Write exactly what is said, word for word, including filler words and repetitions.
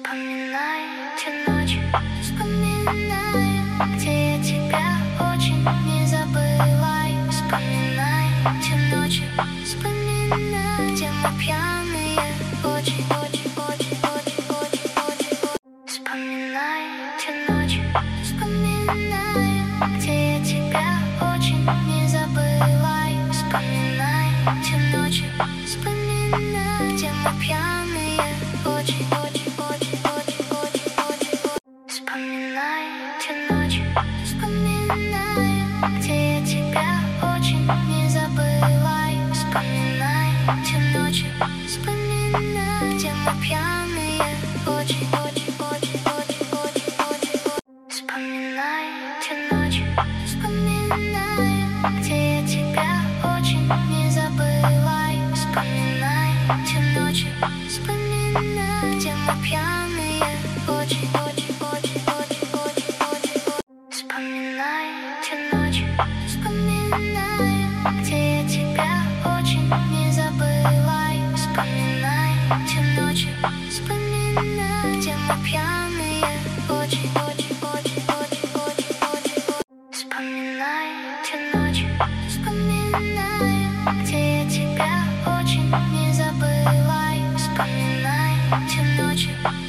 Вспоминаю те ночи, вспоминаю, где я тебя очень не забываю. Вспоминаю те ночи, вспоминаю, где мы пьяные, очень, очень, очень, очень, очень, очень. Вспоминаю те ночи, вспоминаю, где я тебя очень не забываю. Вспоминаю те ночи, вспоминаю, где мы пьяные, очень, очень, очень, очень, очень, очень. Вспоминаю те ночи, вспоминаю, где я тебя очень не забываю. Вспоминаю те ночи, вспоминаю, где мы пьяные, очень, очень, очень, очень, очень, очень. Вспоминаю те ночи, вспоминаю, где я тебя очень не забываю. Вспоминаю те ночи, вспоминаю, где мы пьяные, очень, очень, очень, очень, очень, очень. Вспоминаю те ночи, вспоминаю, где я тебя очень не забываю. Вспоминаю те ночи, вспоминаю, где мы пьяные, очень, очень, очень, очень, очень, очень. Вспоминаю те ночи, вспоминаю, где я тебя очень не забываю. Вспоминаю те ночи.